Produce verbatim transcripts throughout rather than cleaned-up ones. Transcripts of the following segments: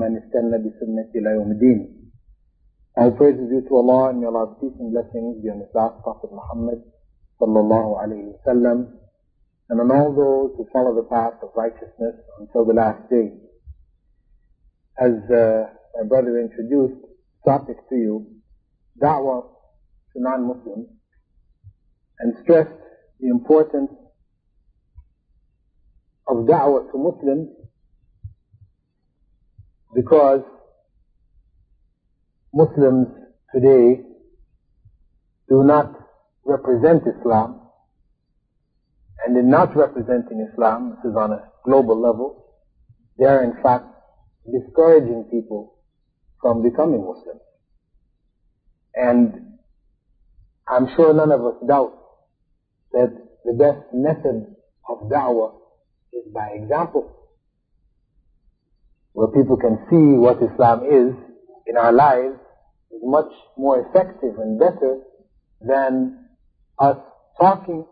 ومن استنى بسنة إلى يوم الدين. All praise is due to Allah, and may Allah's peace and blessings be on His last Prophet Muhammad sallallahu alayhi wa sallam, and on all those who follow the path of righteousness until the last day. As uh, my brother introduced the topic to you, da'wah to non-Muslims, and stressed the importance of da'wah to Muslims, because Muslims today do not represent Islam, and in not representing Islam, this is on a global level, they are in fact discouraging people from becoming Muslims. And I'm sure none of us doubt that the best method of da'wah is by example, where people can see what Islam is in our lives is much more effective and better than us talking.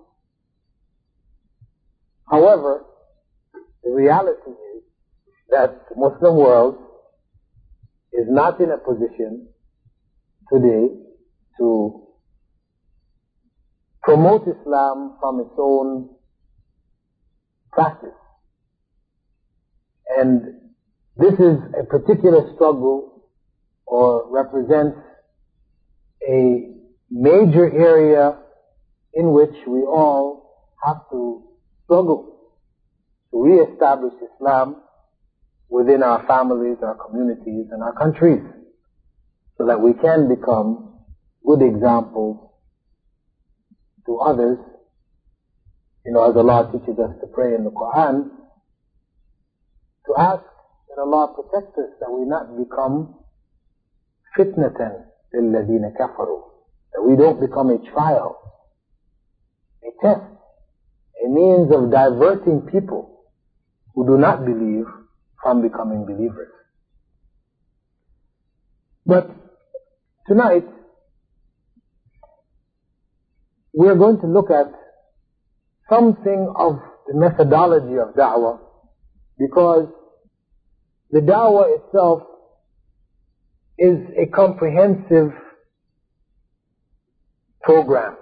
However, the reality is that the Muslim world is not in a position today to promote Islam from its own practice. And this is a particular struggle, or represents a major area in which we all have to struggle to re-establish Islam within our families, our communities, and our countries, so that we can become good examples to others. You know, as Allah teaches us to pray in the Quran, to ask that Allah protect us, that we not become fitnatan lilladina kafaru, that we don't become a trial, a test, a means of diverting people who do not believe from becoming believers. But tonight, we're going to look at something of the methodology of da'wah, because the da'wah itself is a comprehensive program.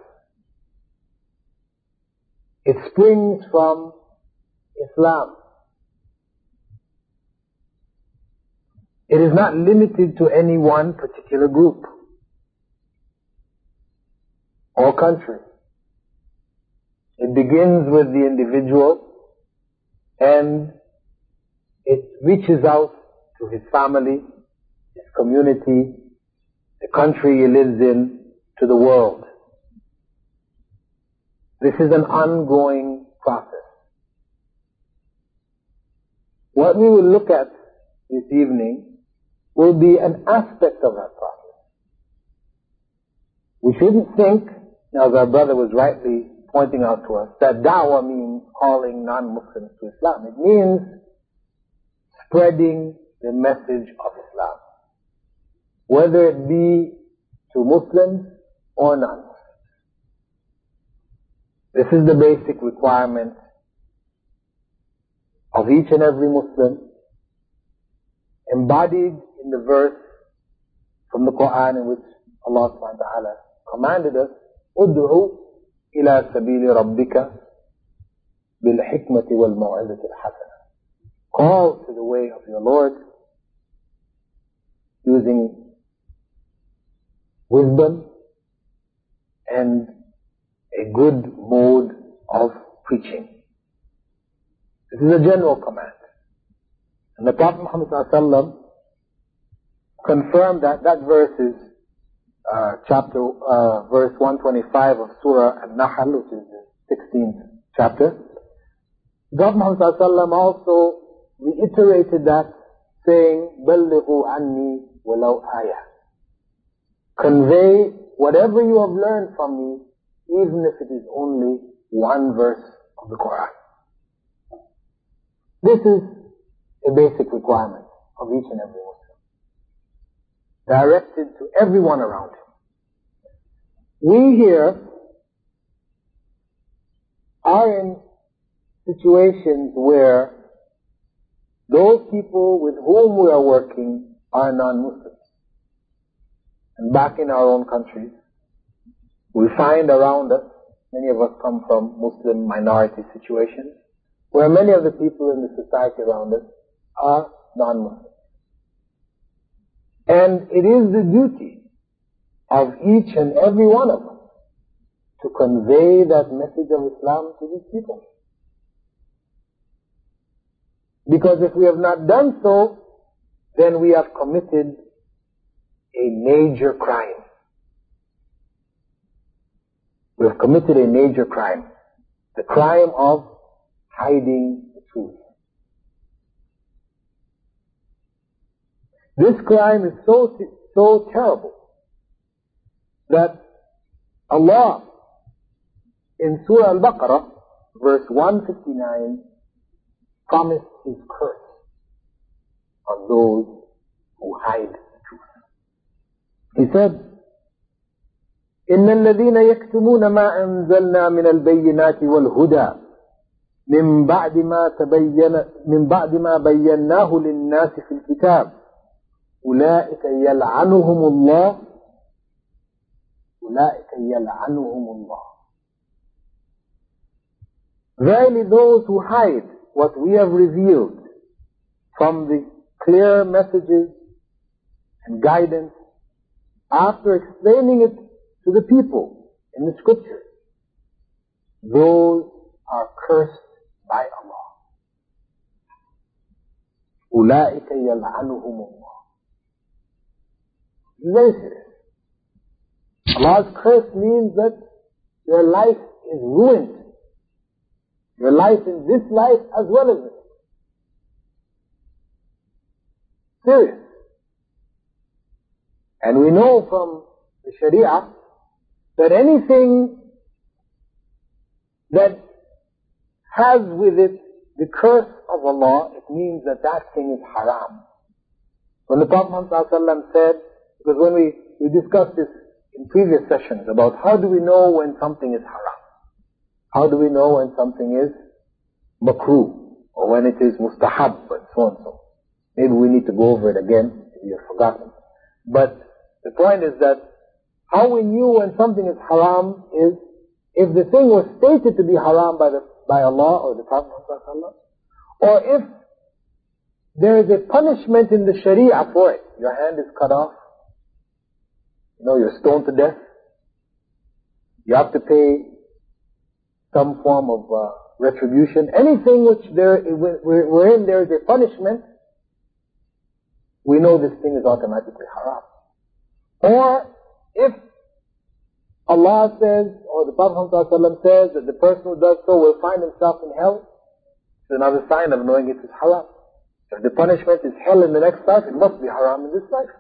It springs from Islam. It is not limited to any one particular group or country. It begins with the individual, and it reaches out to his family, his community, the country he lives in, to the world. This is an ongoing process. What we will look at this evening will be an aspect of that process. We shouldn't think, as our brother was rightly pointing out to us, that da'wah means calling non-Muslims to Islam. It means spreading the message of Islam, whether it be to Muslims or non-Muslims. This is the basic requirement of each and every Muslim, embodied in the verse from the Quran in which Allah subhanahu wa ta'ala commanded us, "Ud'u ila sabili rabbika bil hikmati wal maw'izati al hasana." Call to the way of your Lord using wisdom and a good mode of preaching. This is a general command. And the Prophet Muhammad sallallahu alaihi wasallam confirmed that. That verse is uh, chapter, uh, verse one twenty-five of Surah An-Nahl, which is the sixteenth chapter. The Prophet Muhammad sallallahu alaihi wasallam also reiterated that, saying, "Ballighu anni walau ayah." Convey whatever you have learned from me, even if it is only one verse of the Quran. This is a basic requirement of each and every Muslim, directed to everyone around him. We here are in situations where those people with whom we are working are non-Muslims. And back in our own countries, we find around us, many of us come from Muslim minority situations, where many of the people in the society around us are non-Muslims. And it is the duty of each and every one of us to convey that message of Islam to these people. Because if we have not done so, then we have committed a major crime. We have committed a major crime. The crime of hiding the truth. This crime is so, so terrible that Allah in Surah Al-Baqarah, verse one fifty-nine, promised His curse on those who hide the truth. He said, إن الذين يكتمون ما أنزلنا من البينات والهدى من بعد ما تبين من بعد ما بيناه للناس في الكتاب أولئك يلعنهم الله أولئك يلعنهم الله. Verily those who hide what we have revealed from the clear messages and guidance after explaining it to the people in the scriptures, those are cursed by Allah. أولئك يلعنهم الله. It's very serious. Allah's curse means that your life is ruined. Your life in this life as well as this. Serious. And we know from the Sharia that anything that has with it the curse of Allah, it means that that thing is haram. When the Prophet Muhammad said, because when we, we discussed this in previous sessions about how do we know when something is haram? How do we know when something is makruh, or when it is mustahab, and so and so? Maybe we need to go over it again, if you have forgotten. But the point is that how we knew when something is haram is if the thing was stated to be haram by the by Allah or the Prophet Muhammad, or if there is a punishment in the Sharia for it. Your hand is cut off. You know, you're stoned to death. You have to pay some form of uh, retribution. Anything which there, wherein there is a punishment, we know this thing is automatically haram. Or if Allah says, or the Prophet ﷺ says that the person who does so will find himself in hell, it's another sign of knowing it is haram. If the punishment is hell in the next life, it must be haram in this life.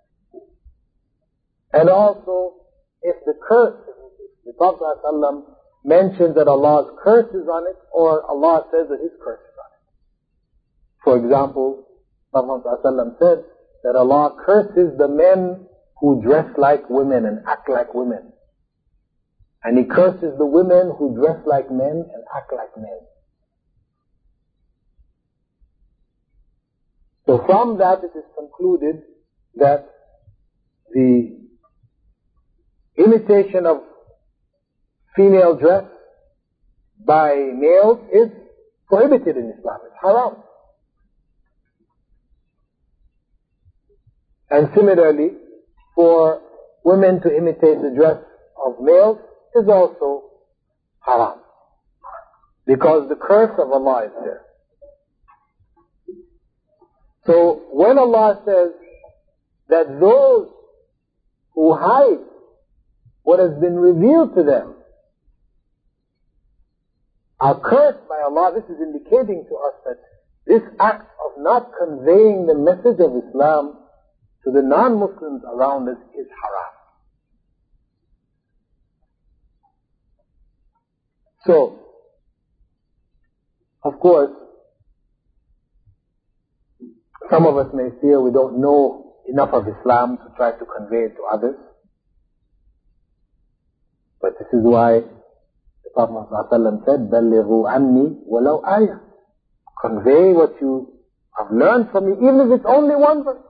And also, if the curse, the Prophet ﷺ mentions that Allah's curse is on it, or Allah says that His curse is on it. For example, Prophet ﷺ said that Allah curses the men who dress like women and act like women. And He curses the women who dress like men and act like men. So from that it is concluded that the imitation of female dress by males is prohibited in Islam. It's haram. And similarly, for women to imitate the dress of males is also haram. Because the curse of Allah is there. So when Allah says that those who hide what has been revealed to them are cursed by Allah, this is indicating to us that this act of not conveying the message of Islam to the non-Muslims around us is haram. So, of course, some of us may feel we don't know enough of Islam to try to convey it to others. But this is why the Prophet ﷺ said, بَلِّغُوا عَنِّي وَلَوْ آيَةً. Convey what you I've learned from you, even if it's only one verse.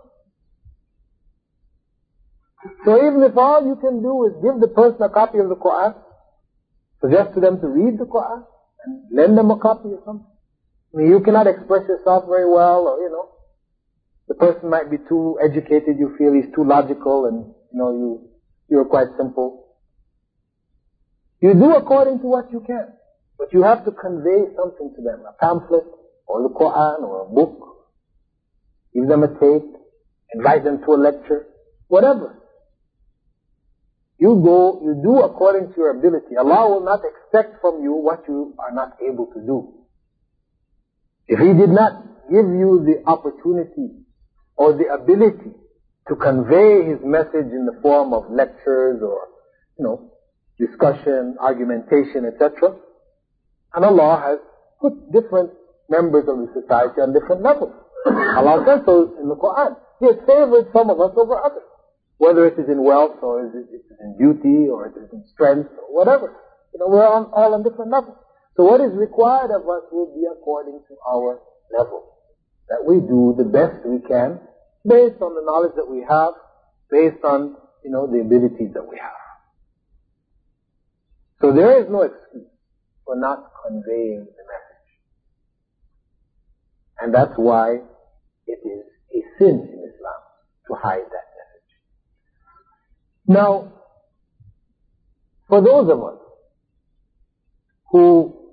So even if all you can do is give the person a copy of the Quran, suggest to them to read the Quran, and lend them a copy or something. I mean, you cannot express yourself very well, or, you know, the person might be too educated, you feel he's too logical, and, you know, you, you're quite simple. You do according to what you can, but you have to convey something to them, a pamphlet, or the Quran, or a book. Give them a tape, invite them to a lecture, whatever. You go, you do according to your ability. Allah will not expect from you what you are not able to do. If He did not give you the opportunity or the ability to convey His message in the form of lectures or, you know, discussion, argumentation, et cetera, and Allah has put different members of the society on different levels. Allah says so in the Quran. He has favored some of us over others. Whether it is in wealth, or it is in beauty, or it is in strength, or whatever. You know, we're on, all on different levels. So what is required of us will be according to our level. That we do the best we can, based on the knowledge that we have, based on, you know, the abilities that we have. So there is no excuse for not conveying the message. And that's why it is a sin in Islam to hide that message. Now, for those of us who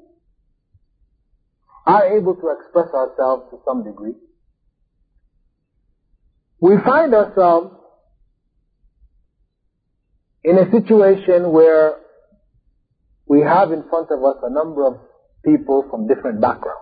are able to express ourselves to some degree, we find ourselves in a situation where we have in front of us a number of people from different backgrounds.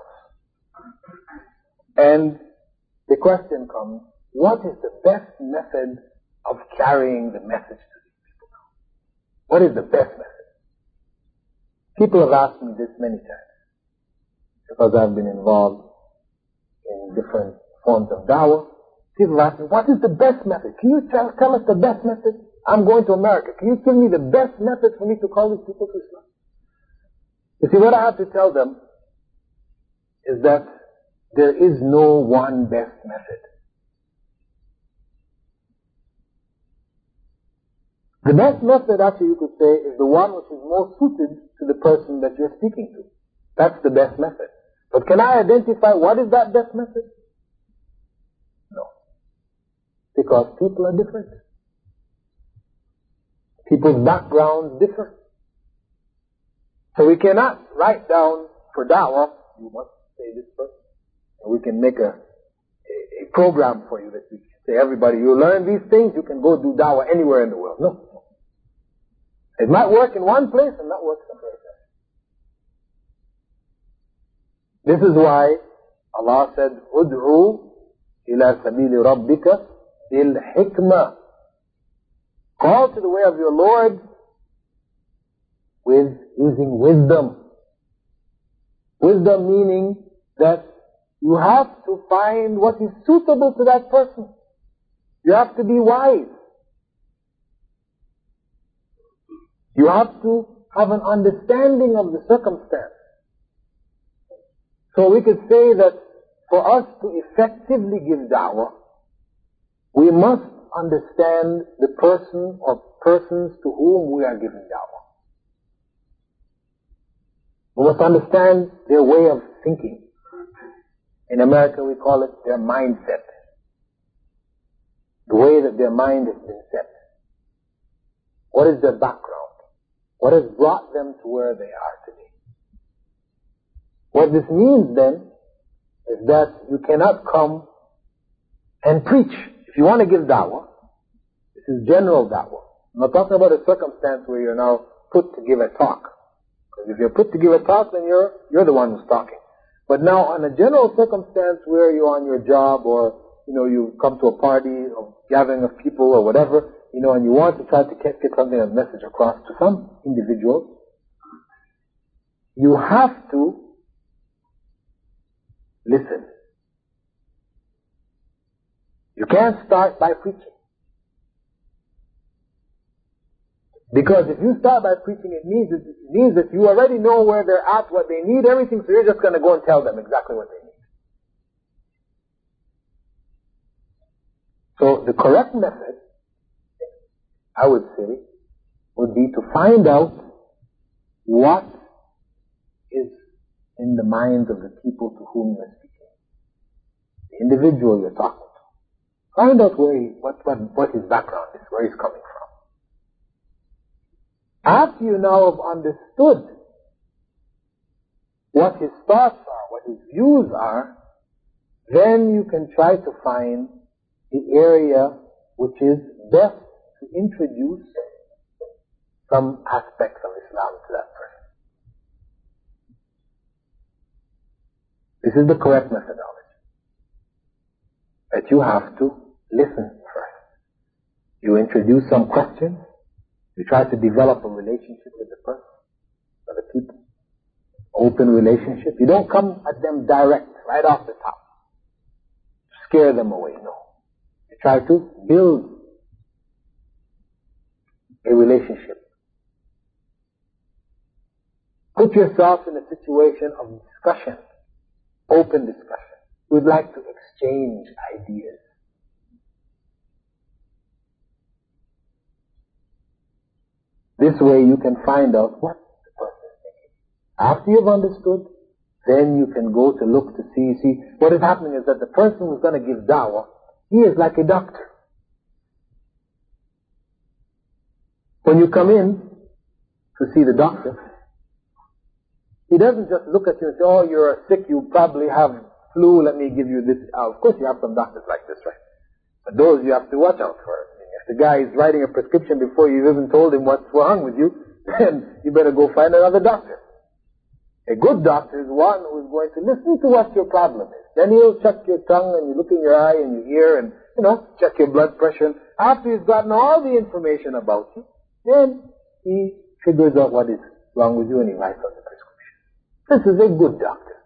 And the question comes, what is the best method of carrying the message to these people now? What is the best method? People have asked me this many times, because I've been involved in different forms of da'wah. People ask me, what is the best method? Can you tell, tell us the best method? I'm going to America. Can you give me the best method for me to call these people to Islam? You see, what I have to tell them is that there is no one best method. The best method, actually, you could say, is the one which is most suited to the person that you're speaking to. That's the best method. But can I identify what is that best method? No. Because people are different. People's backgrounds differ. So we cannot write down for da'wah, you must say this person. And we can make a, a, a program for you that we can say, everybody, you learn these things, you can go do da'wah anywhere in the world. No. It might work in one place and not work somewhere else. This is why Allah said, "Ud'u ila sabili rabbika bil hikmah." Call to the way of your Lord with using wisdom. Wisdom meaning that you have to find what is suitable to that person. You have to be wise. You have to have an understanding of the circumstance. So we could say that for us to effectively give da'wah, we must understand the person or persons to whom we are giving da'wah. We must understand their way of thinking. In America we call it their mindset. The way that their mind has been set. What is their background? What has brought them to where they are today? What this means then is that you cannot come and preach. If you want to give da'wah, this is general da'wah. I'm not talking about a circumstance where you're now put to give a talk. Because if you're put to give a talk, then you're, you're the one who's talking. But now on a general circumstance where you're on your job, or, you know, you come to a party or gathering of people or whatever, you know, and you want to try to get, get something, a message across to some individual, you have to listen. You can't start by preaching. Because if you start by preaching, it means, it means that you already know where they're at, what they need, everything, so you're just going to go and tell them exactly what they need. So the correct method, I would say, would be to find out what is in the minds of the people to whom you're speaking. The individual you're talking to. Find out where he, what, what, what his background is, where he's coming from. After you now have understood what his thoughts are, what his views are, then you can try to find the area which is best to introduce some aspects of Islam to that person. This is the correct methodology. That you have to listen first. You introduce some questions. You try to develop a relationship with the person, with the people. Open relationship. You don't come at them direct, right off the top. Scare them away, no. You try to build a relationship. Put yourself in a situation of discussion, open discussion. We'd like to exchange ideas. This way you can find out what the person is thinking. After you've understood, then you can go to look to see. See, what is happening is that the person who's going to give da'wah, he is like a doctor. When you come in to see the doctor, he doesn't just look at you and say, oh, you're sick, you probably have flu, let me give you this. Uh, of course you have some doctors like this, right? But those you have to watch out for. I mean, if the guy is writing a prescription before you've even told him what's wrong with you, then you better go find another doctor. A good doctor is one who is going to listen to what your problem is. Then he'll check your tongue and you look in your eye and your ear and, you know, check your blood pressure. After he's gotten all the information about you, then he figures out what is wrong with you and he writes out the prescription. This is a good doctor.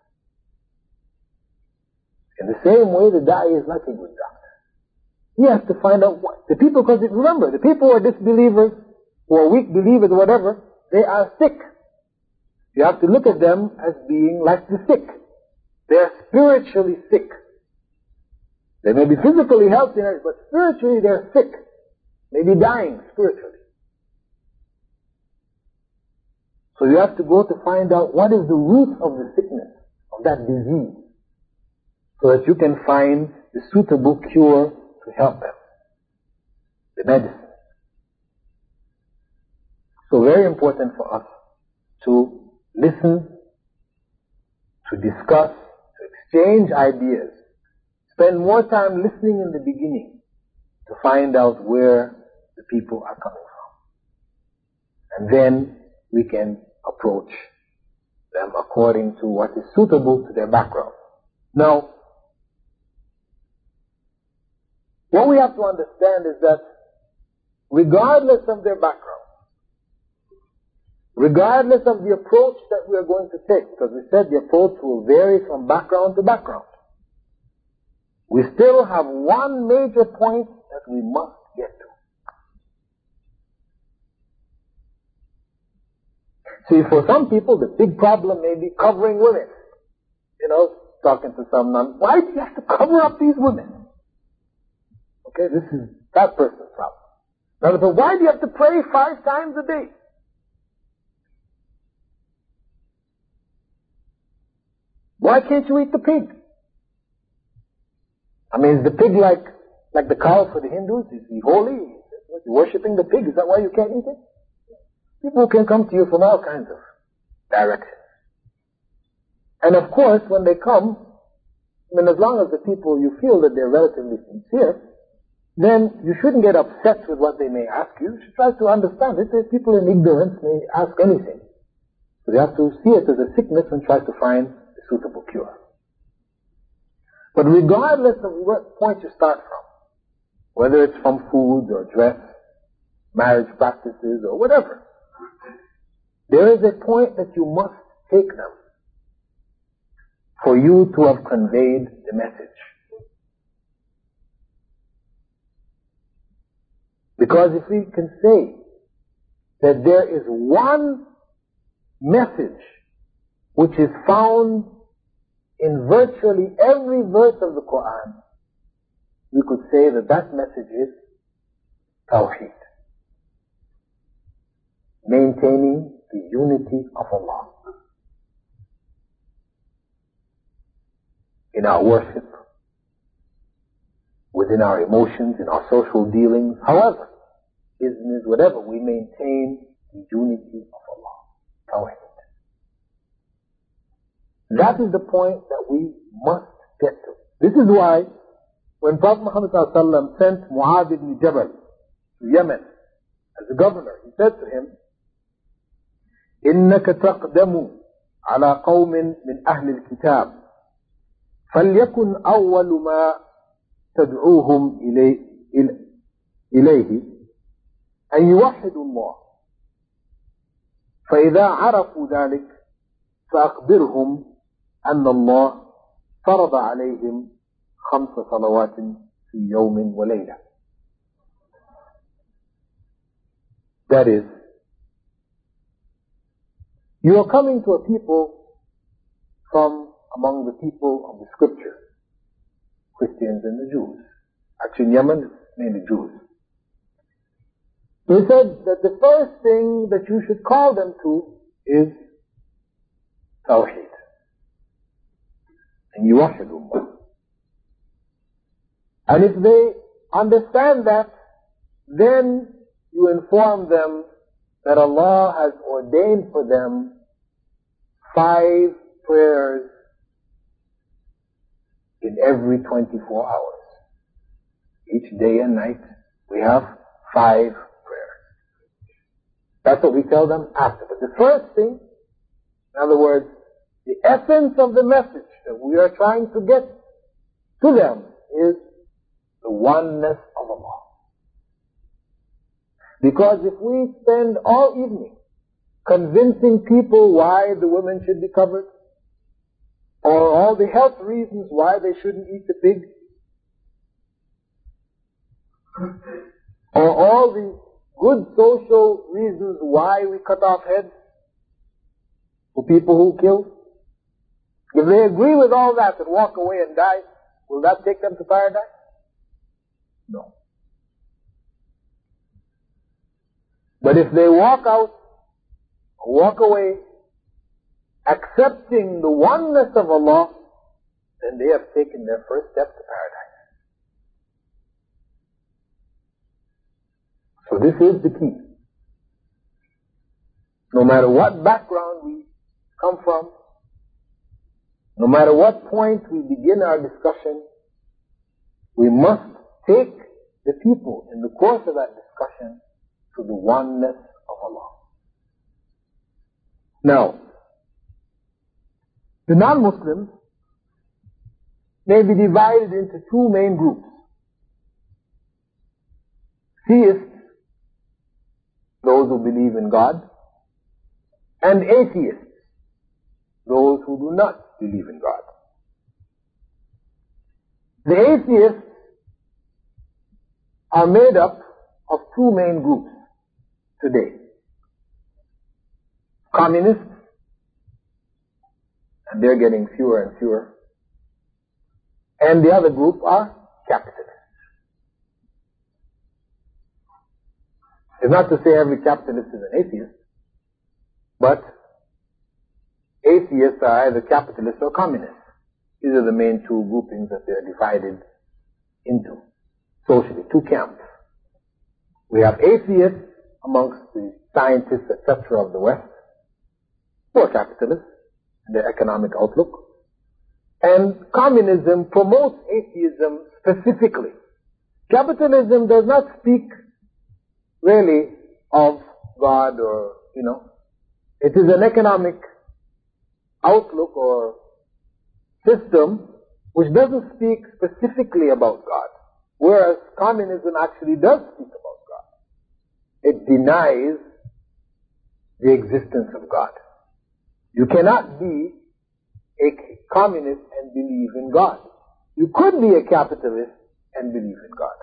In the same way, the da'i is like a good doctor. He has to find out what the people, because remember, the people who are disbelievers, who are weak believers, whatever, they are sick. You have to look at them as being like the sick. They are spiritually sick. They may be physically healthy, but spiritually they're sick. Maybe dying spiritually. So you have to go to find out what is the root of the sickness, of that disease, so that you can find the suitable cure to help them. The medicine. So very important for us to listen, to discuss, to exchange ideas. Spend more time listening in the beginning to find out where the people are coming from. And then we can approach them according to what is suitable to their background. Now, what we have to understand is that regardless of their background, regardless of the approach that we are going to take, because we said the approach will vary from background to background, we still have one major point that we must get to. See, for some people, the big problem may be covering women. You know, talking to some nun, why do you have to cover up these women? Okay, this is that person's problem. Now, so why do you have to pray five times a day? Why can't you eat the pig? I mean, is the pig like, like the cow for the Hindus? Is he holy? Is he worshipping the pig? Is that why you can't eat it? People can come to you from all kinds of directions. And of course, when they come, I mean, as long as the people, you feel that they're relatively sincere, then you shouldn't get upset with what they may ask you. You should try to understand it. There's people in ignorance may ask anything. So you have to see it as a sickness and try to find a suitable cure. But regardless of what point you start from, whether it's from food or dress, marriage practices or whatever, there is a point that you must take them for you to have conveyed the message. Because if we can say that there is one message which is found in virtually every verse of the Quran, we could say that that message is Tawheed. Maintaining the unity of Allah in our worship, within our emotions, in our social dealings, however, business, whatever, we maintain the unity of Allah. Tawheed. That is the point that we must get to. This is why when Prophet Muhammad sent Mu'adh ibn Jabal to Yemen as a governor, he said to him, إِنَّكَ تَقْدَمُ عَلَى قَوْمٍ مِنْ أَهْلِ الْكِتَابِ فَلْيَكُنْ أَوَّلُ مَا تَدْعُوهُمْ إِلَيْهِ أن يوحدوا الله فإذا عرفوا ذلك فأخبرهم أن الله فرض عليهم خمس صلوات في يوم وليلة. That is, you are coming to a people from among the people of the scripture, Christians and the Jews. Actually in Yemen it's mainly Jews. He said that the first thing that you should call them to is Tawheed. And yuwahidu Allah. And if they understand that, then you inform them that Allah has ordained for them five prayers in every twenty-four hours. Each day and night we have five prayers. That's what we tell them after. But the first thing, in other words, the essence of the message that we are trying to get to them is the oneness of Allah. Because if we spend all evening convincing people why the women should be covered, or all the health reasons why they shouldn't eat the pig, or all the good social reasons why we cut off heads for people who kill, if they agree with all that and walk away and die, will that take them to paradise? No. But if they walk out, walk away, accepting the oneness of Allah, then they have taken their first step to paradise. So this is the key. No matter what background we come from, no matter what point we begin our discussion, we must take the people in the course of that discussion to the oneness of Allah. Now, the non-Muslims may be divided into two main groups. Theists, those who believe in God, and atheists, those who do not believe in God. The atheists are made up of two main groups today. Communists, and they're getting fewer and fewer. And the other group are capitalists. It's not to say every capitalist is an atheist, but atheists are either capitalists or communists. These are the main two groupings that they're divided into socially, two camps. We have atheists amongst the scientists, et cetera of the West, who are capitalists in their economic outlook. And communism promotes atheism specifically. Capitalism does not speak really of God or, you know, it is an economic outlook or system which doesn't speak specifically about God, whereas communism actually does speak about God. It denies the existence of God. You cannot be a communist and believe in God. You could be a capitalist and believe in God.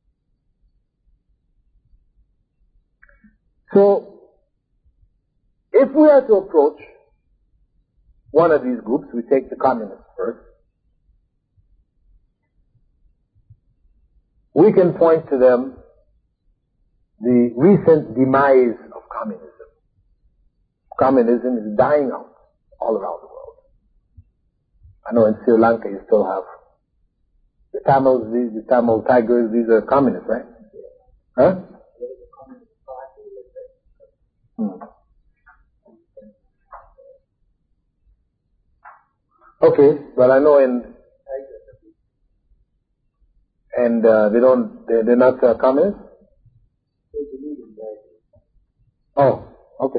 So, if we are to approach one of these groups, we take the communists first. we can point to them the recent demise of communism. Communism is dying out all around the world. I know in Sri Lanka you still have the Tamils, the, the Tamil Tigers, these are communists, right? Huh? Hmm. Okay, but I know in and uh, they don't, they, they're not uh, communists? Oh, okay.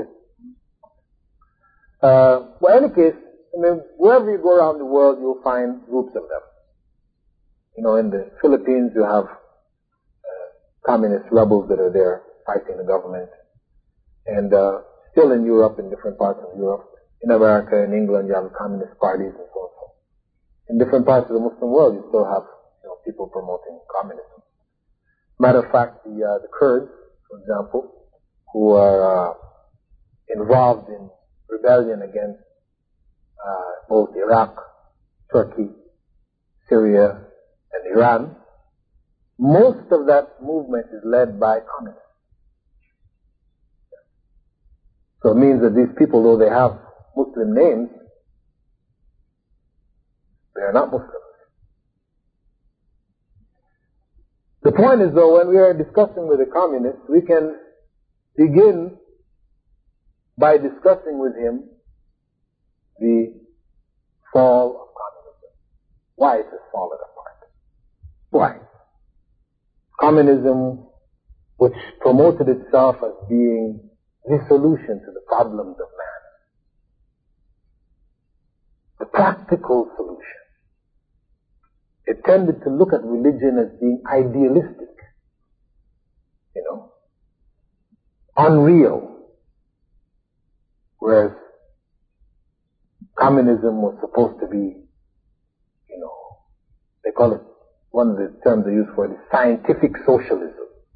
Uh, well, in any case, I mean, wherever you go around the world, you'll find groups of them. You know, in the Philippines, you have uh, communist rebels that are there fighting the government. And uh, still in Europe, in different parts of Europe, in America, in England, you have communist parties and so on. In different parts of the Muslim world, you still have you know, people promoting communism. Matter of fact, the uh, the Kurds, for example, who are uh, involved in rebellion against uh, both Iraq, Turkey, Syria, and Iran, most of that movement is led by communists. So it means that these people, though they have Muslim names, they are not Muslims. The point is, though, when we are discussing with a communist, we can begin by discussing with him the fall of communism. Why it has fallen apart. Why? Communism, which promoted itself as being the solution to the problems of man. The practical solution. It tended to look at religion as being idealistic, you know, unreal. Whereas communism was supposed to be, you know, they call it, one of the terms they use for it is scientific socialism.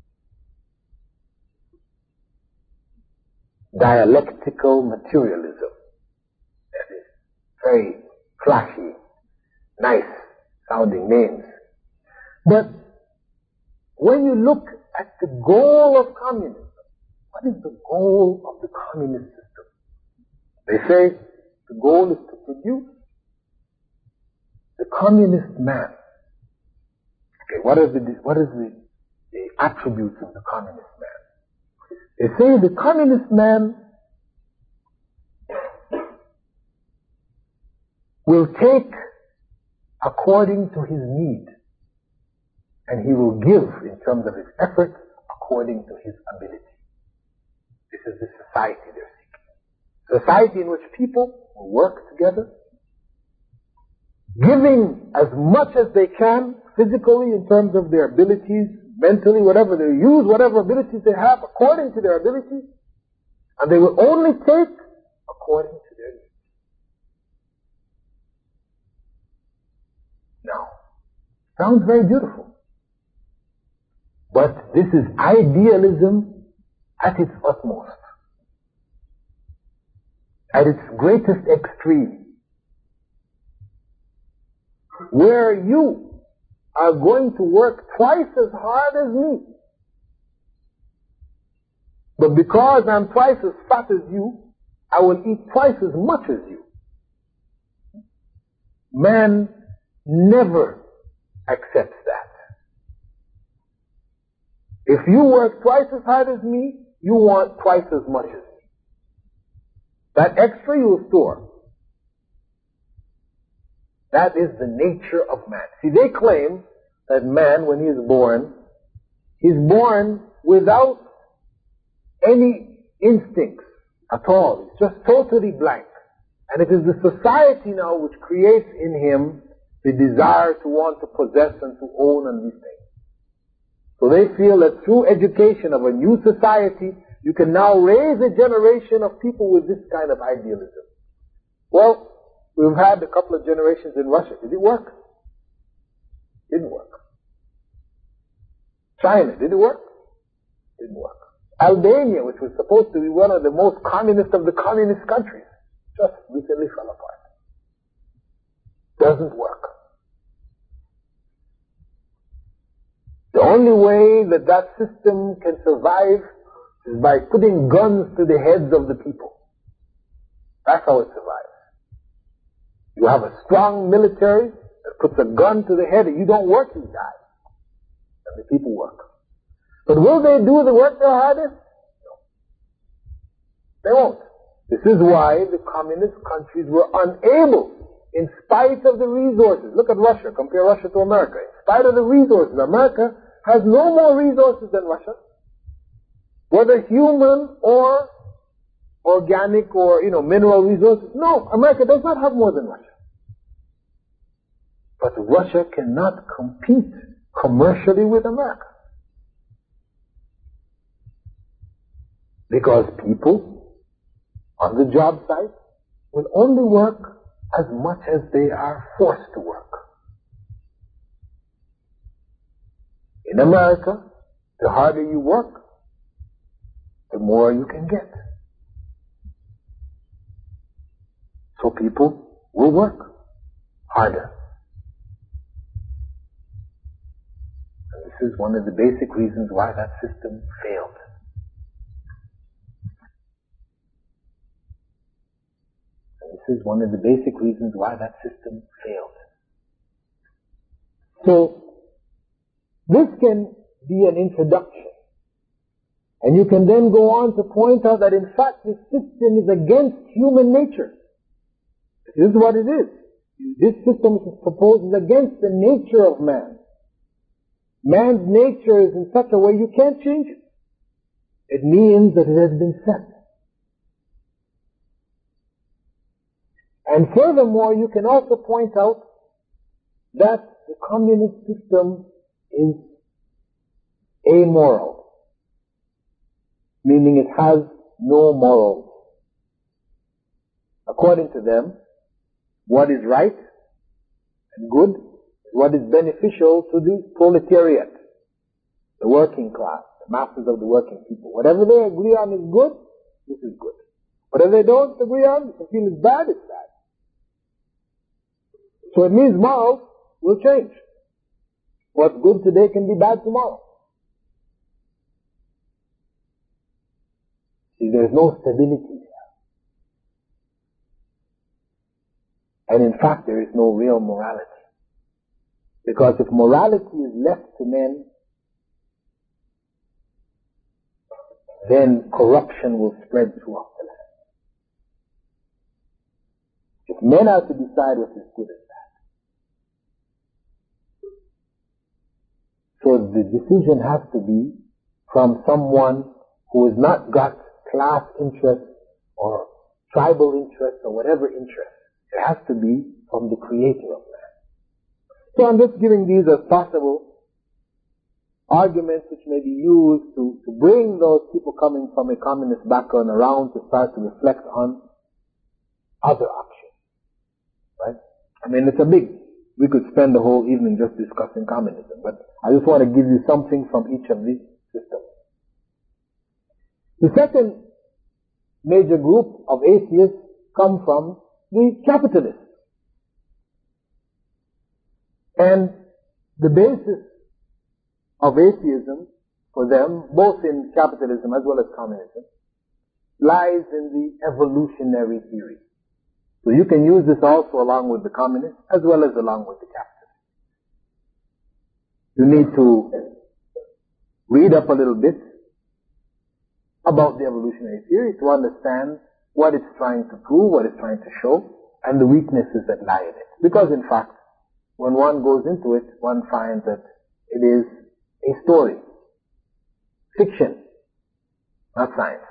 Dialectical materialism. That is very flashy, nice sounding names. But when you look at the goal of communism, what is the goal of the communist system? They say the goal is to produce the communist man. Okay, what is the what is the, the attributes of the communist man? They say the communist man will take according to his need, and he will give in terms of his effort according to his ability. This is the society they're seeking. Society in which people will work together, giving as much as they can physically in terms of their abilities, mentally, whatever they use, whatever abilities they have according to their abilities, and they will only take according to their needs. Now, sounds very beautiful. But this is idealism at its utmost. At its greatest extreme. Where you are going to work twice as hard as me. But because I'm twice as fat as you, I will eat twice as much as you. Man never accepts that. If you work twice as hard as me, you want twice as much as me. That extra you will store. That is the nature of man. See, they claim that man, when he is born, he's born without any instincts at all. He's just totally blank. And it is the society now which creates in him the desire to want to possess and to own and these things. So they feel that through education of a new society, you can now raise a generation of people with this kind of idealism. Well, we've had a couple of generations in Russia. Did it work? Didn't work. China, did it work? Didn't work. Albania, which was supposed to be one of the most communist of the communist countries, just recently fell apart. Doesn't work. The The only way that that system can survive is by putting guns to the heads of the people. That's how it survives. You have a strong military that puts a gun to the head, and you don't work, you die. And the people work. But will they do the work their hardest? No. They won't. This is why the communist countries were unable, in spite of the resources. Look at Russia. Compare Russia to America. In spite of the resources, America has no more resources than Russia. Whether human or organic or, you know, mineral resources. No, America does not have more than Russia. But Russia cannot compete commercially with America. Because people on the job site will only work as much as they are forced to work. In America, the harder you work, the more you can get. So people will work harder. And this is one of the basic reasons why that system failed. And this is one of the basic reasons why that system failed. So, this can be an introduction. And you can then go on to point out that in fact this system is against human nature. This is what it is. This system is proposed is against the nature of man. Man's nature is in such a way you can't change it. It means that it has been set. And furthermore, you can also point out that the communist system is amoral, meaning it has no morals. According to them, what is right and good is what is beneficial to the proletariat, the working class, the masses of the working people. Whatever they agree on is good, this is good. Whatever they don't agree on, if they feel is bad, it's bad. So it means morals will change. What's good today can be bad tomorrow. See, there's no stability there. And in fact, there is no real morality. Because if morality is left to men, then corruption will spread throughout the land. If men are to decide what is good and bad, so the decision has to be from someone who has not got class interest or tribal interest or whatever interest. It has to be from the creator of man. So I'm just giving these as possible arguments which may be used to, to bring those people coming from a communist background around to start to reflect on other options. Right? I mean, it's a big, we could spend the whole evening just discussing communism, but I just want to give you something from each of these systems. The second major group of atheists come from the capitalists. And the basis of atheism for them, both in capitalism as well as communism, lies in the evolutionary theory. So you can use this also along with the communists as well as along with the capitalists. You need to read up a little bit about the evolutionary theory to understand what it's trying to prove, what it's trying to show, and the weaknesses that lie in it. Because in fact, when one goes into it, one finds that it is a story. Fiction, not science.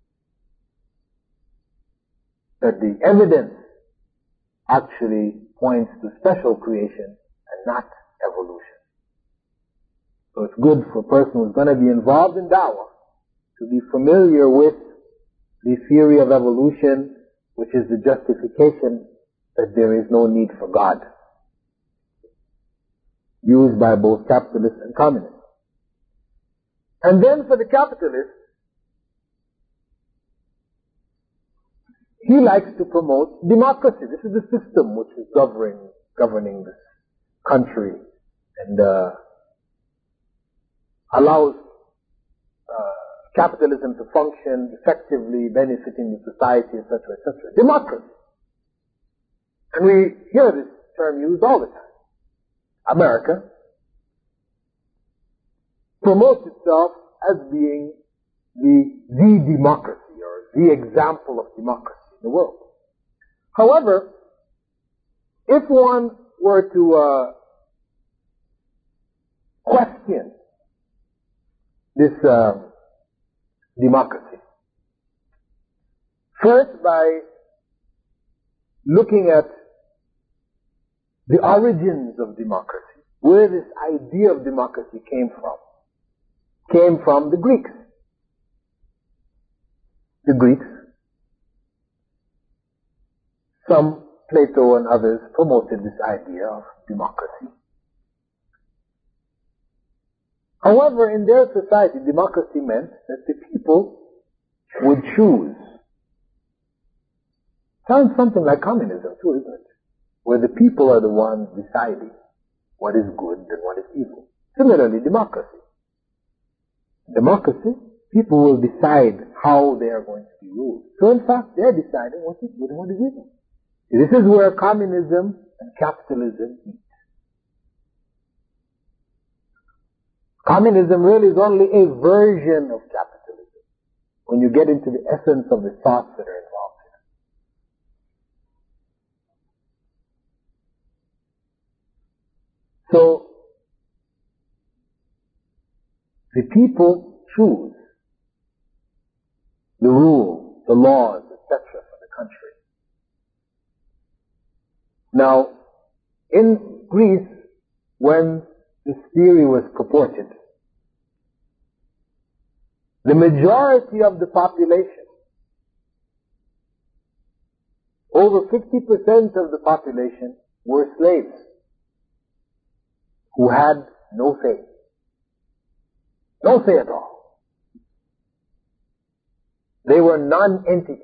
That the evidence actually points to special creation and not evolution. So it's good for a person who's going to be involved in Dawah to be familiar with the theory of evolution, which is the justification that there is no need for God, used by both capitalists and communists. And then for the capitalist, he likes to promote democracy. This is the system which is governing governing this country, and uh, allows uh, capitalism to function effectively, benefiting the society, et cetera, et cetera. Democracy. And we hear this term used all the time. America promotes itself as being the, the democracy, or the example of democracy in the world. However, if one were to uh, question this uh, democracy, first by looking at the origins of democracy, where this idea of democracy came from, came from the Greeks. The Greeks, some, Plato and others, promoted this idea of democracy. However, in their society, democracy meant that the people would choose. Sounds something like communism too, isn't it? Where the people are the ones deciding what is good and what is evil. Similarly, democracy. Democracy, people will decide how they are going to be ruled. So in fact, they are deciding what is good and what is evil. This is where communism and capitalism meet. Communism really is only a version of capitalism when you get into the essence of the thoughts that are involved in it. So, the people choose the rule, the laws, et cetera for the country. Now, in Greece, when this theory was purported, the majority of the population, over fifty percent of the population, were slaves who had no say. No say at all. They were non-entities.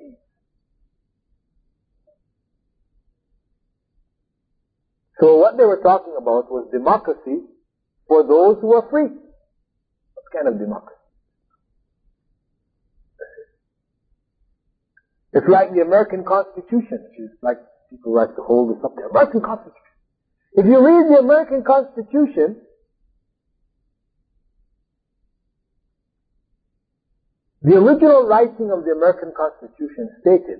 So what they were talking about was democracy for those who are free. What kind of democracy? It's like the American Constitution, which is like people like to hold this up there. American Constitution. If you read the American Constitution, the original writing of the American Constitution stated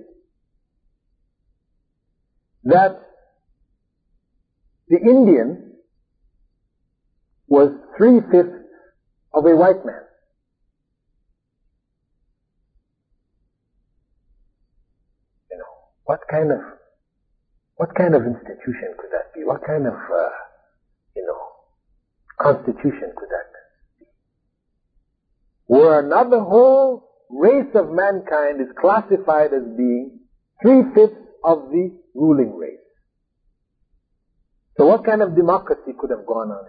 that the Indian was three-fifths of a white man. You know, what kind of, what kind of institution could that be? What kind of, uh, you know, constitution could that be? Where another whole race of mankind is classified as being three-fifths of the ruling race. So what kind of democracy could have gone on in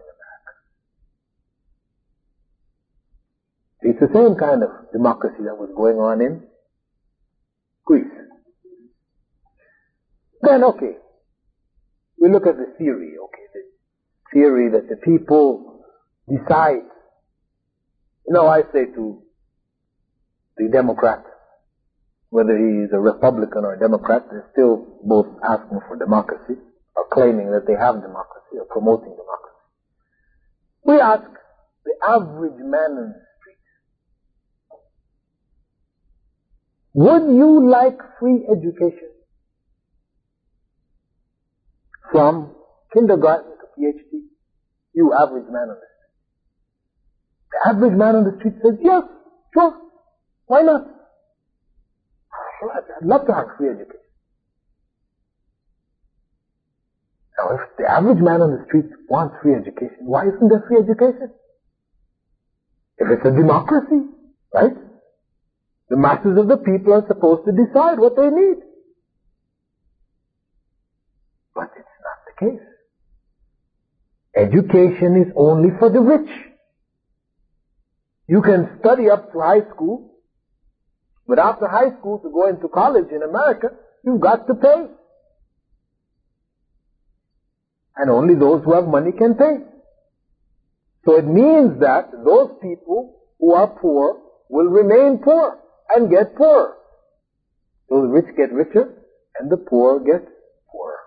America? It's the same kind of democracy that was going on in Greece. Then, okay, we look at the theory, okay, the theory that the people decide. You know, I say to the Democrat, whether he is a Republican or a Democrat, they're still both asking for democracy, or claiming that they have democracy, or promoting democracy. We ask the average man in the street, would you like free education? From kindergarten to PhD, you average man on the street. The average man on the street says, yes, sure, why not? I'd love to have free education. Now, if the average man on the street wants free education, why isn't there free education? If it's a democracy, right? The masses of the people are supposed to decide what they need. But it's not the case. Education is only for the rich. You can study up to high school, but after high school, to go into college in America, you've got to pay. And only those who have money can pay. So it means that those people who are poor will remain poor and get poorer. So the rich get richer and the poor get poorer.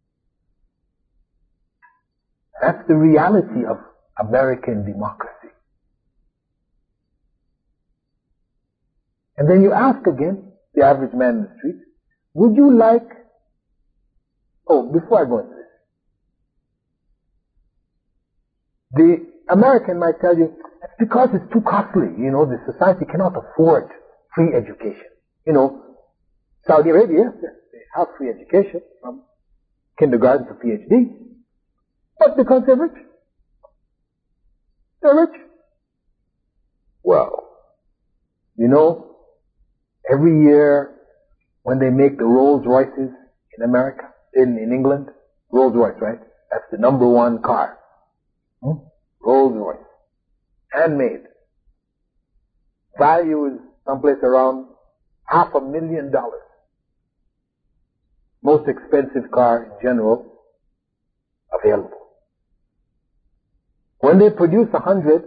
That's the reality of American democracy. And then you ask again, the average man in the street, would you like, oh, before I go into this, the American might tell you, it's because it's too costly, you know, the society cannot afford free education. You know, Saudi Arabia, they have free education from kindergarten to PhD, but because they're rich. They're rich. Well, you know, every year when they make the Rolls Royces in America, in, in England, Rolls Royce, right? That's the number one car. Hmm? Rolls Royce. Handmade. Value is someplace around half a million dollars. Most expensive car in general available. When they produce a hundred,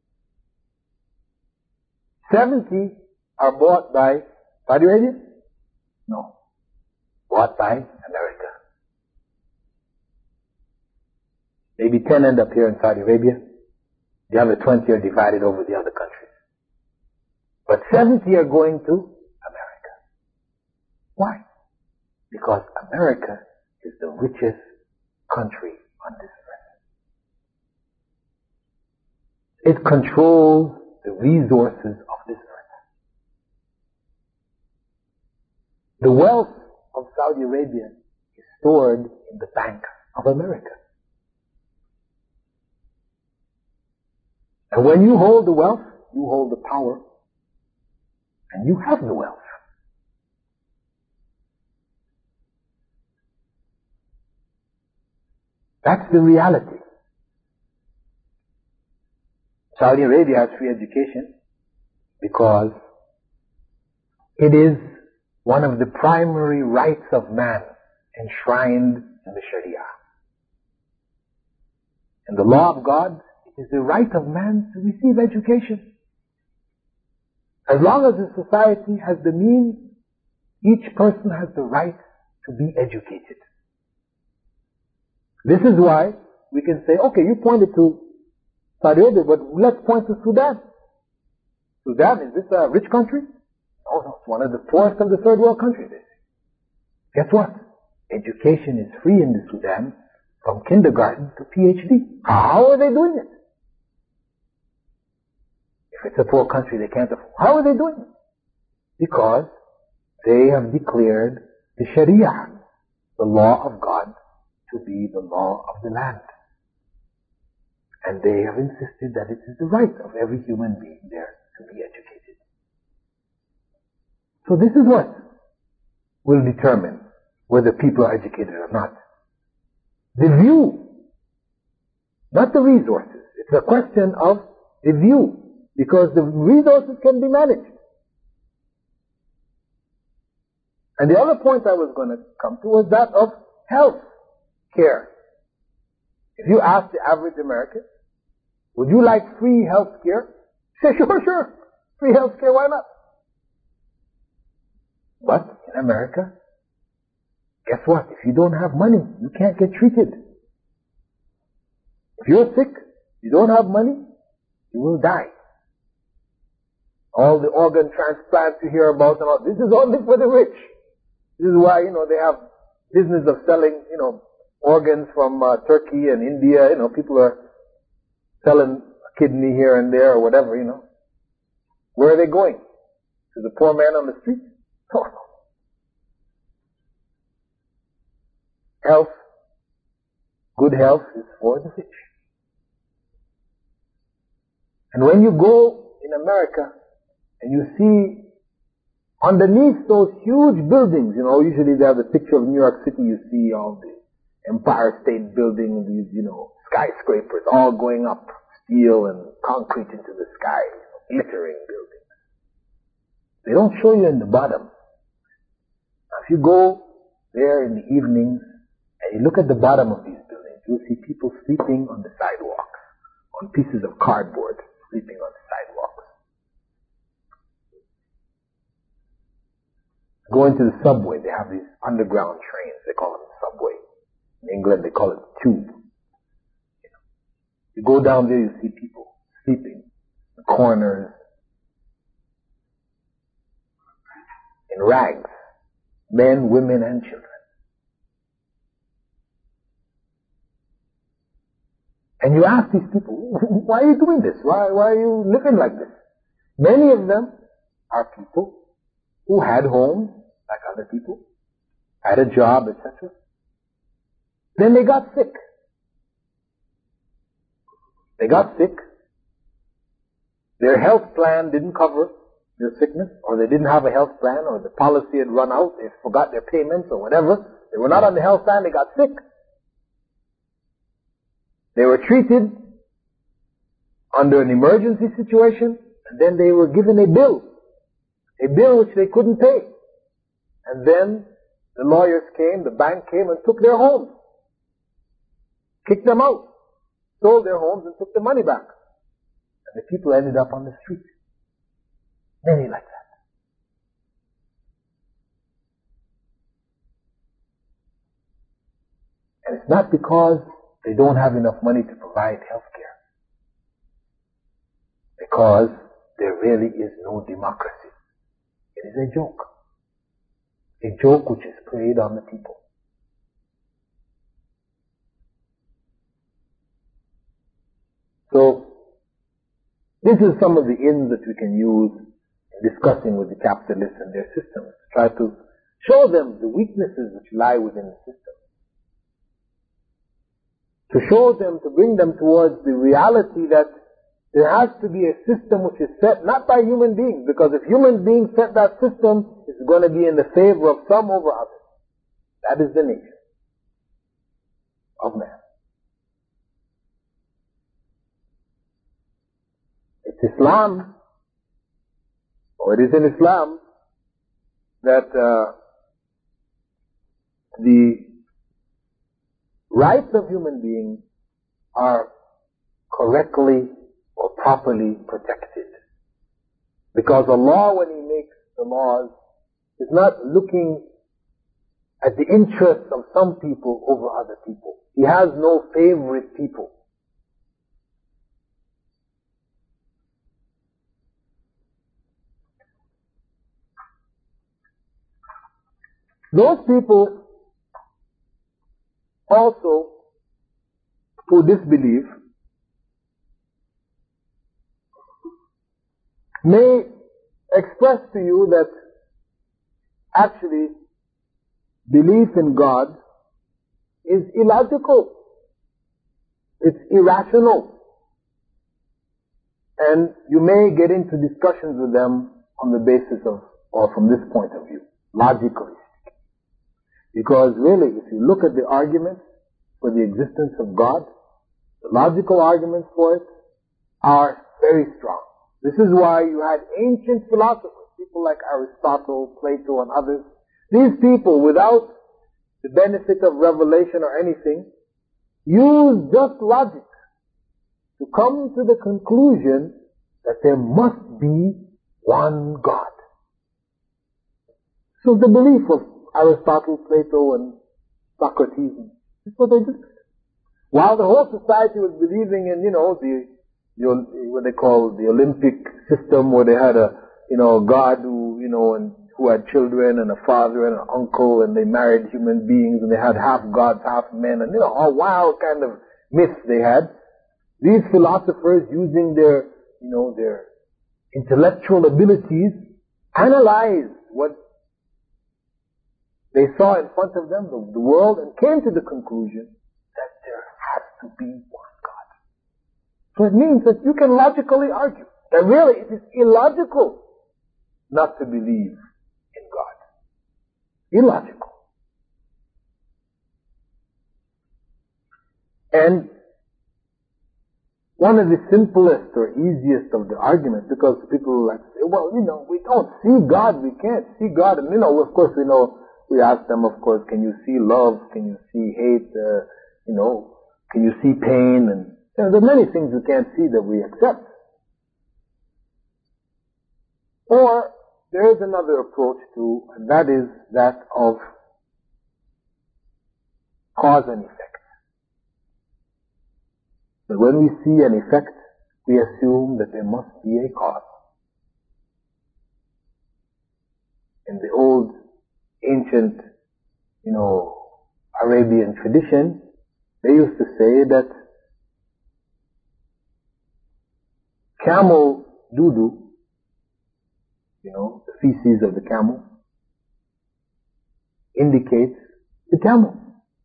seventy are bought by Saudi Arabia? No. Bought by America. Maybe ten end up here in Saudi Arabia. The other twenty are divided over the other countries. But seventy are going to America. Why? Because America is the richest country on this earth. It controls the resources of this earth. The wealth of Saudi Arabia is stored in the banks of America. And when you hold the wealth, you hold the power, and you have the wealth. That's the reality. Saudi Arabia has free education because it is one of the primary rights of man enshrined in the Sharia. In the law of God, it is the right of man to receive education. As long as the society has the means, each person has the right to be educated. This is why we can say, okay, you pointed to Saudi Arabia, but let's point to Sudan. Sudan, is this a rich country? Oh no, it's one of the poorest of the third world countries. Guess what? Education is free in the Sudan from kindergarten to PhD. How are they doing it? If it's a poor country, they can't afford. How are they doing it? Because they have declared the Sharia, the law of God, to be the law of the land. And they have insisted that it is the right of every human being there to be educated. So this is what will determine whether people are educated or not. The view, not the resources. It's a question of the view, because the resources can be managed. And the other point I was going to come to was that of health care. If you ask the average American, would you like free health care? Say, sure, sure. Free health care, why not? But in America, guess what? If you don't have money, you can't get treated. If you're sick, you don't have money, you will die. All the organ transplants you hear about and all, this is only for the rich. This is why, you know, they have business of selling, you know, organs from uh, Turkey and India. You know, people are selling a kidney here and there or whatever, you know. Where are they going? To the poor man on the street? No. Health, good health is for the rich. And when you go in America and you see underneath those huge buildings, you know, usually they have the picture of New York City, you see all the Empire State Building, these, you know, skyscrapers all going up, steel and concrete into the sky, you know, glittering buildings. They don't show you in the bottom. Now, if you go there in the evenings and you look at the bottom of these buildings, you'll see people sleeping on the sidewalks on pieces of cardboard, sleeping on sidewalks. Going to the subway, they have these underground trains, they call them subway. In England, they call it tube. You know, you go down there, you see people sleeping in corners, in rags, men, women, and children. And you ask these people, why are you doing this? Why, why are you living like this? Many of them are people who had homes, like other people, had a job, et cetera. Then they got sick. They got sick. Their health plan didn't cover their sickness, or they didn't have a health plan, or the policy had run out, they forgot their payments, or whatever. They were not on the health plan, they got sick. They were treated under an emergency situation, and then they were given a bill. A bill which they couldn't pay. And then the lawyers came, the bank came and took their homes. Kicked them out. Sold their homes and took the money back. And the people ended up on the street. Many like that. And it's not because they don't have enough money to provide health care. Because there really is no democracy. It is a joke. A joke which is played on the people. So, this is some of the ins that we can use in discussing with the capitalists and their systems. To try to show them the weaknesses which lie within the system. To show them, to bring them towards the reality that there has to be a system which is set not by human beings, because if human beings set that system, it's going to be in the favor of some over others. That is the nature of man. It's Islam, or it is in Islam, that uh, the rights of human beings are correctly or properly protected. Because Allah, when He makes the laws, is not looking at the interests of some people over other people. He has no favorite people. Those people also who disbelieve may express to you that actually belief in God is illogical. It's irrational. And you may get into discussions with them on the basis of, or from this point of view, logically. Because really, if you look at the arguments for the existence of God, the logical arguments for it are very strong. This is why you had ancient philosophers, people like Aristotle, Plato, and others. These people, without the benefit of revelation or anything, used just logic to come to the conclusion that there must be one God. So the belief of Aristotle, Plato, and Socrates, that's what they did. While the whole society was believing in, you know, the, the what they call the Olympic system, where they had a, you know, a God who, you know, and who had children and a father and an uncle, and they married human beings, and they had half gods, half men, and you know, all wild kind of myths they had. These philosophers, using their, you know, their intellectual abilities, analyzed what they saw in front of them, the, the world, and came to the conclusion that there has to be one God. So it means that you can logically argue that really it is illogical not to believe in God. Illogical. And one of the simplest or easiest of the arguments, because people like say, well, you know, we don't see God, we can't see God, and you know, of course we know, we ask them, of course, can you see love? Can you see hate? Uh, you know, can you see pain? And There are many things we can't see that we accept. Or there is another approach too, and that is that of cause and effect. But when we see an effect, we assume that there must be a cause. In the old, ancient, you know, Arabian tradition, they used to say that camel doo-doo, you know, the feces of the camel, indicates the camel.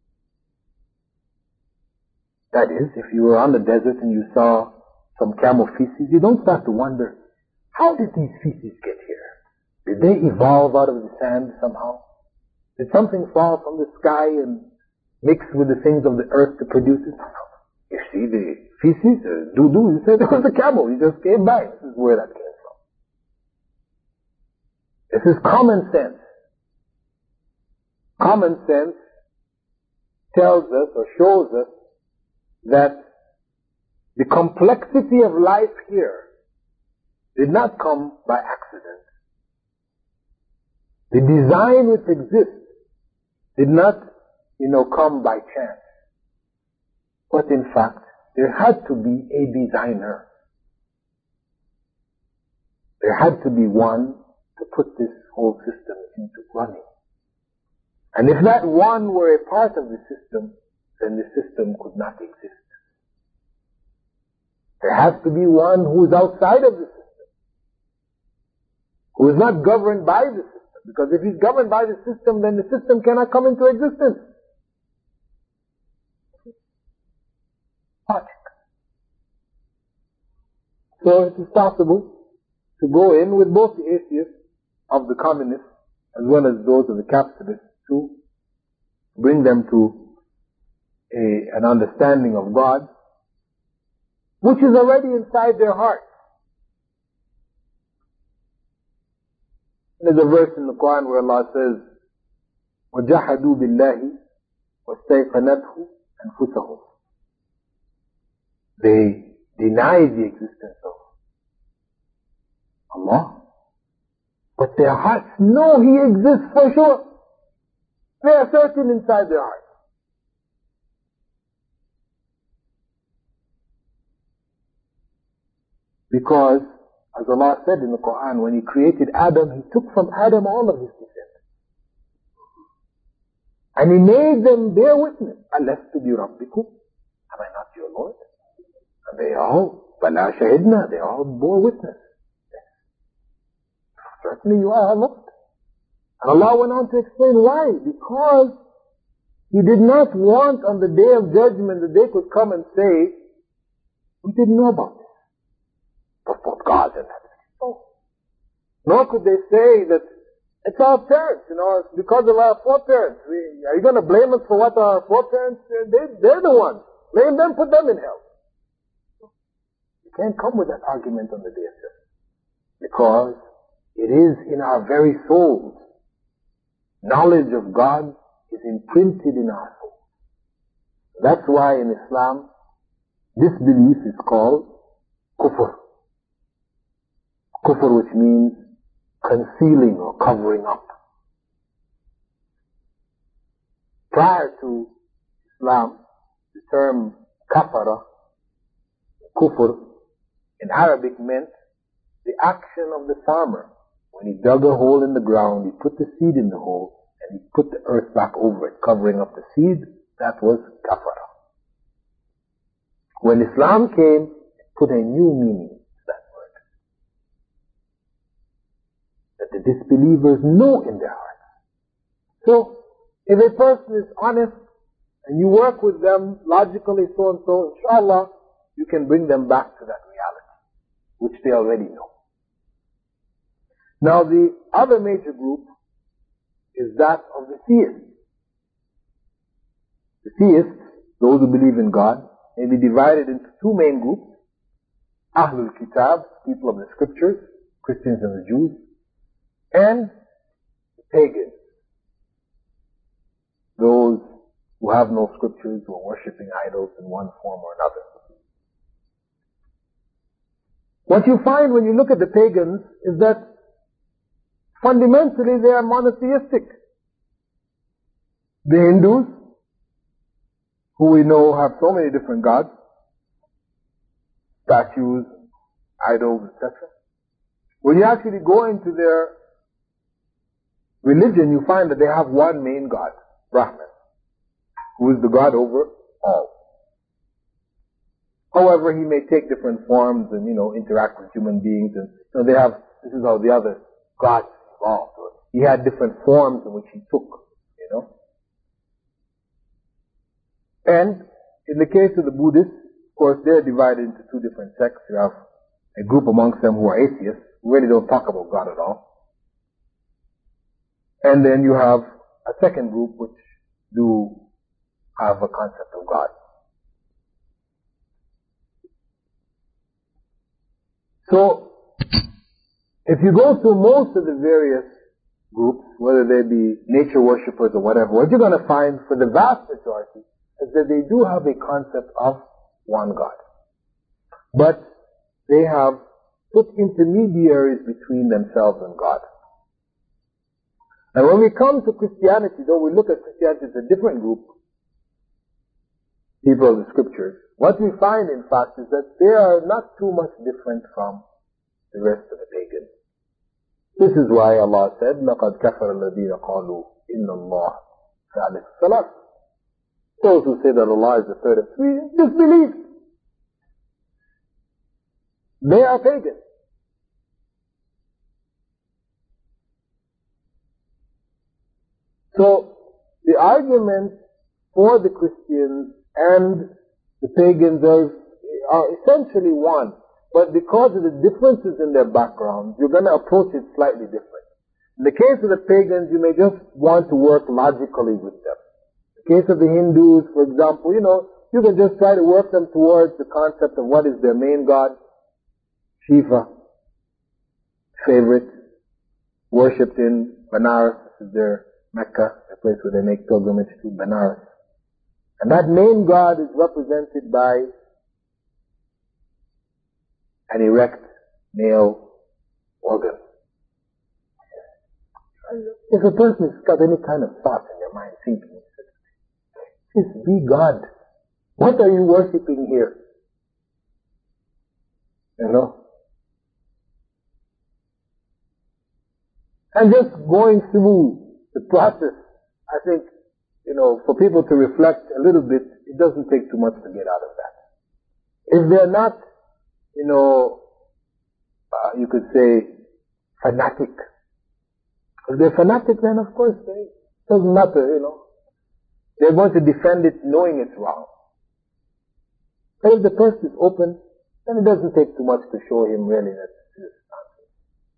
That is, if you were on the desert and you saw some camel feces, you don't start to wonder, how did these feces get here? Did they evolve out of the sand somehow? Did something fall from the sky and mix with the things of the earth to produce it? You see the feces, uh, doo-doo, you said it was a camel, you just came by. This is where that came from. This is common sense. Common sense tells us or shows us that the complexity of life here did not come by accident. The design which exists did not, you know, come by chance. But in fact, there had to be a designer. There had to be one to put this whole system into running. And if that one were a part of the system, then the system could not exist. There has to be one who is outside of the system, who is not governed by the system. Because if he's governed by the system, then the system cannot come into existence. Logic. So it is possible to go in with both the atheists of the communists as well as those of the capitalists to bring them to a, an understanding of God, which is already inside their hearts. There's a verse in the Quran where Allah says, وَجَحَدُوا بِاللَّهِ وَاسْتَيْقَنَتْهُ أَنفُسَهُمْ. They denied the existence of Allah, but their hearts know He exists for sure. They are certain inside their hearts. Because, as Allah said in the Quran, when He created Adam, He took from Adam all of his descendants. And He made them bear witness. Alastu bi rabbikum? Am I not your Lord? And they all, Bala shahidna, they all bore witness. Certainly you are our Lord. And Allah went on to explain why. Because He did not want on the day of judgment that they could come and say, we didn't know about this. But both God and that. No. Nor could they say that it's our parents, you know, it's because of our foreparents. We, are you going to blame us for what our foreparents did? They, they're the ones. Blame them, put them in hell. You can't come with that argument on the day of judgment. Because it is in our very souls. Knowledge of God is imprinted in our souls. That's why in Islam, this belief is called kufr. Kufr, which means concealing or covering up. Prior to Islam, the term kafara, kufr, in Arabic meant the action of the farmer. When he dug a hole in the ground, he put the seed in the hole, and he put the earth back over it, covering up the seed. That was kafara. When Islam came, it put a new meaning to that word. That the disbelievers know in their hearts. So, if a person is honest, and you work with them logically, so and so, inshallah, you can bring them back to that reality, which they already know. Now the other major group is that of the theists. The theists, those who believe in God, may be divided into two main groups. Ahlul Kitab, people of the scriptures, Christians and the Jews, and the pagans, those who have no scriptures, who are worshipping idols in one form or another. What you find when you look at the pagans is that fundamentally they are monotheistic. The Hindus, who we know have so many different gods, statues, idols, et cetera. When you actually go into their religion, you find that they have one main god, Brahman, who is the god over all. However, he may take different forms and, you know, interact with human beings, and you know, they have, this is how the other gods evolved. He had different forms in which he took, you know. And in the case of the Buddhists, of course, they're divided into two different sects. You have a group amongst them who are atheists, who really don't talk about God at all. And then you have a second group which do have a concept of God. So, if you go through most of the various groups, whether they be nature worshippers or whatever, what you're going to find for the vast majority is that they do have a concept of one God. But they have put intermediaries between themselves and God. And when we come to Christianity, though we look at Christianity as a different group, people of the scriptures, what we find in fact is that they are not too much different from the rest of the pagans. This is why Allah said, لَقَدْ كَفَرَ الَّذِينَ قَالُوا إِنَّ اللَّهَ ثَالِثُ ثَلَاثٍ. Those who say that Allah is the third of three, disbelieve. They are pagans. So, the argument for the Christians and the pagans are, are essentially one. But because of the differences in their backgrounds, you're going to approach it slightly different. In the case of the pagans, you may just want to work logically with them. In the case of the Hindus, for example, you know, you can just try to work them towards the concept of what is their main god. Shiva, favorite, worshipped in Benares, this is their Mecca, a place where they make pilgrimage to Benares. And that main god is represented by an erect male organ. If a person has got any kind of thought in their mind thinking, just be God. What are you worshipping here? You know? And just going through the process, I think, you know, for people to reflect a little bit, it doesn't take too much to get out of that. If they're not, you know, uh, you could say, fanatic. If they're fanatic, then of course, it doesn't matter, you know. They're going to defend it knowing it's wrong. But if the person is open, then it doesn't take too much to show him really that this is nonsense.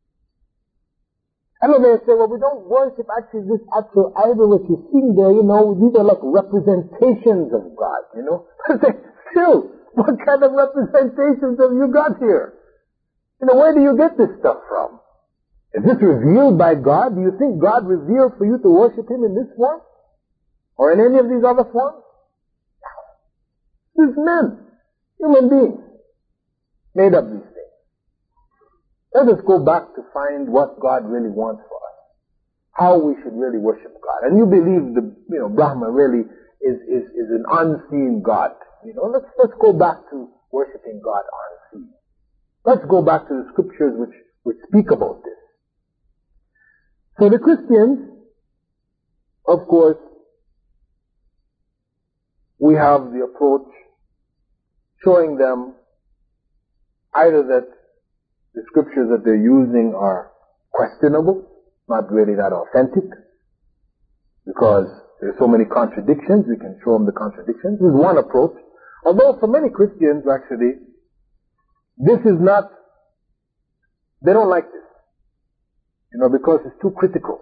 And they say, well, we don't worship actually this actual idol that you see there, you know, these are like representations of God, you know. I say, still, what kind of representations have you got here? You know, where do you get this stuff from? Is this revealed by God? Do you think God revealed for you to worship Him in this form? Or in any of these other forms? These men, human beings, made up these things. Let us go back to find what God really wants for us. How we should really worship God. And you believe the, you know, Brahma really is, is, is an unseen God. You know, let's, let's go back to worshiping God unseen. Let's go back to the scriptures which, which speak about this. So the Christians, of course, we have the approach showing them either that the scriptures that they're using are questionable, not really that authentic, because there's so many contradictions, we can show them the contradictions. This is one approach. Although for many Christians, actually, this is not, they don't like this. You know, because it's too critical.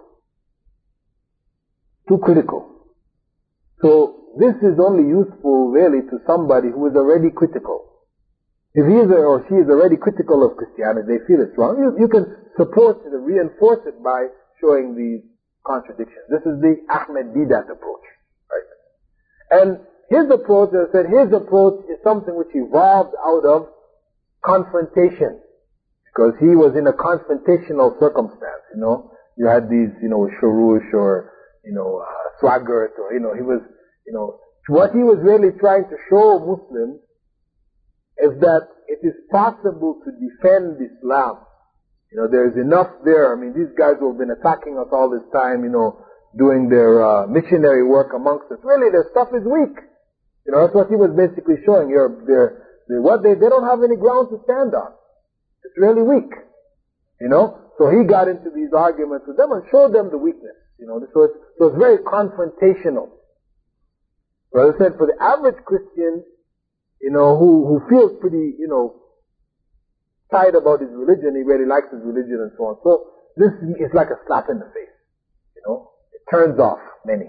Too critical. So, this is only useful really to somebody who is already critical. If he is or she is already critical of Christianity, they feel it's wrong, you, you can support it and reinforce it by showing these contradictions. This is the Ahmed Deedat approach. Right? And his approach, as I said, his approach is something which evolved out of confrontation. because he was in a confrontational circumstance, you know. You had these, you know, Shurush or, you know, uh, Swaggart, or, you know, he was, you know, what he was really trying to show Muslims is that it is possible to defend Islam. You know, there's enough there. I mean, these guys who have been attacking us all this time, you know, doing their uh, missionary work amongst us, really their stuff is weak. You know, that's what he was basically showing. You're, they're, they're, what they, they don't have any ground to stand on. It's really weak. You know? So he got into these arguments with them and showed them the weakness. You know, so it's, so it's very confrontational. But as I said, for the average Christian, you know, who, who feels pretty, you know, tight about his religion, he really likes his religion and so on. So this is like a slap in the face. You know? It turns off many.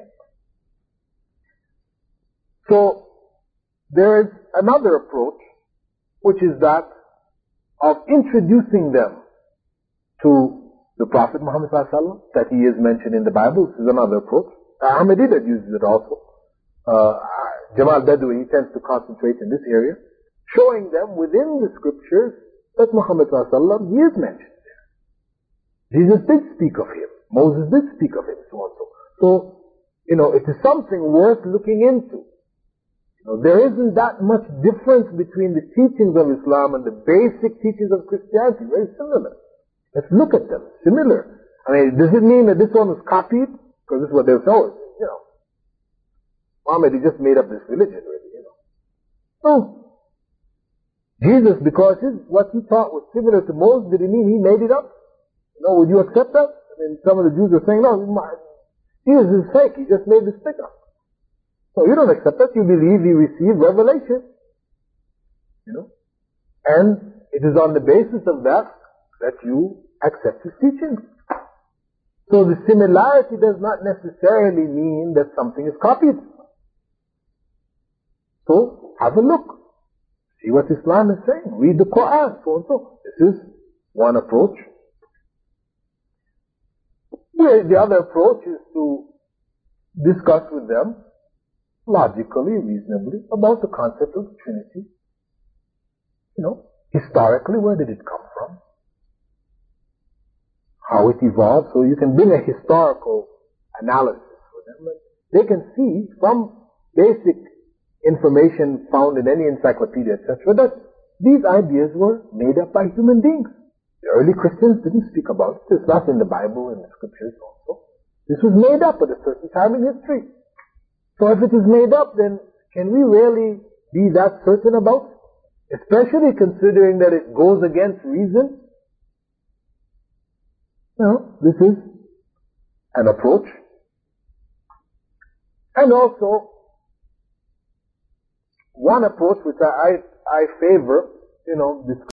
So there is another approach, which is that of introducing them to the Prophet Muhammad sallallahu alaihi wasallam, that he is mentioned in the Bible. This is another approach. Ahmadiyya uses it also. Uh, Jamal Badawi tends to concentrate in this area, showing them within the scriptures that Muhammad sallallahu alaihi wasallam, he is mentioned there. Jesus did speak of him. Moses did speak of him, so on so. So, you know, it is something worth looking into. You know, there isn't that much difference between the teachings of Islam and the basic teachings of Christianity. Very similar. Let's look at them. Similar. I mean, does it mean that this one was copied? Because this is what they were saying. You know, Muhammad, he just made up this religion, really, you know. No. Jesus, because his, what he taught was similar to Moses, did he mean he made it up? You know, would you accept that? I mean, some of the Jews were saying, no, Jesus is fake. He just made this thing up. So you don't accept that. You believe he received revelation. You know? And it is on the basis of that that you accept his teachings. So the similarity does not necessarily mean that something is copied. So have a look. See what Islam is saying. Read the Quran, so and so. This is one approach. The other approach is to discuss with them logically, reasonably, about the concept of the Trinity. You know, historically, where did it come from? How it evolved, so you can bring a historical analysis for them. And they can see from basic information found in any encyclopedia, et cetera, that these ideas were made up by human beings. The early Christians didn't speak about it. It's not in the Bible and the scriptures also. This was made up at a certain time in history. So if it is made up, then can we really be that certain about it? Especially considering that it goes against reason. You know, this is an approach. And also, one approach which I, I, I favor, you know, this